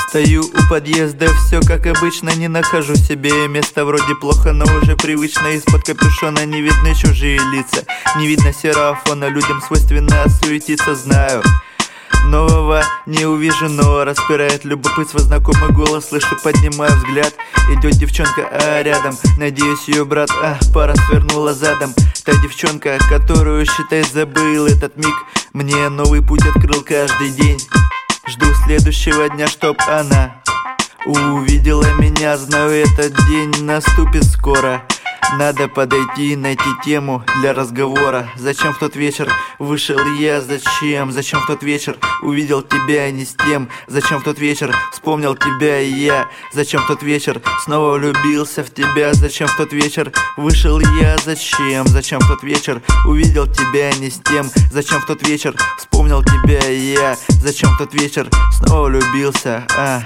Стою у подъезда, все как обычно, не нахожу себе места. Вроде плохо, но уже привычно. Из-под капюшона не видны чужие лица, не видно серого фона. Людям свойственно суетиться, знаю. Нового не увижу, но распирает любопытство. Знакомый голос слышу, поднимаю взгляд. Идет девчонка, а рядом, надеюсь, ее брат. Пара свернула задом. Та девчонка, которую, считай, забыл этот миг, мне новый путь открыл каждый день. Жду следующего дня, чтоб она увидела меня. Знаю, этот день наступит скоро. Надо подойти, найти тему для разговора. Зачем в тот вечер вышел я? Зачем в тот вечер увидел тебя и не с тем? Зачем в тот вечер вспомнил тебя и я? Зачем в тот вечер снова влюбился в тебя? Зачем в тот вечер вышел я? Зачем в тот вечер увидел тебя и не с тем? Зачем в тот вечер вспомнил тебя и я? Зачем в тот вечер снова влюбился?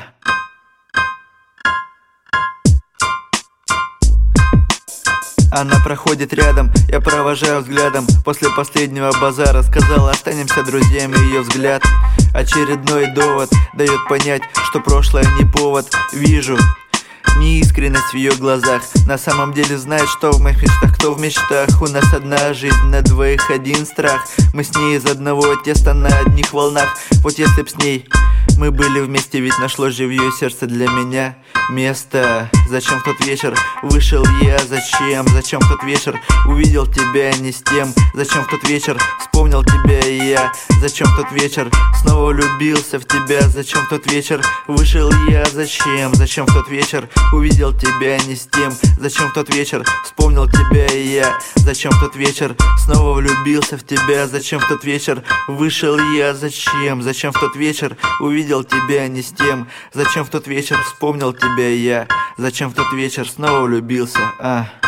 Она проходит рядом, я провожаю взглядом. После последнего базара сказала, останемся друзьями. Ее взгляд, очередной довод, дает понять, что прошлое не повод. Вижу неискренность в ее глазах. На самом деле знает, что в моих мечтах, кто в мечтах. У нас одна жизнь, на двоих один страх. Мы с ней из одного теста на одних волнах. Вот если б с ней мы были вместе, ведь нашлось же в ее сердце для меня место. Зачем в тот вечер вышел я? Зачем в тот вечер увидел тебя не с тем? Зачем в тот вечер вспомнил тебя и я? Зачем в тот вечер снова влюбился в тебя? Зачем в тот вечер вышел я? Зачем в тот вечер увидел тебя не с тем? Зачем в тот вечер вспомнил тебя и я? Зачем в тот вечер снова влюбился в тебя? Зачем в тот вечер вышел я? Зачем в тот вечер увидел тебя не с тем? Зачем в тот вечер вспомнил тебя и я? Зачем в тот вечер снова влюбился?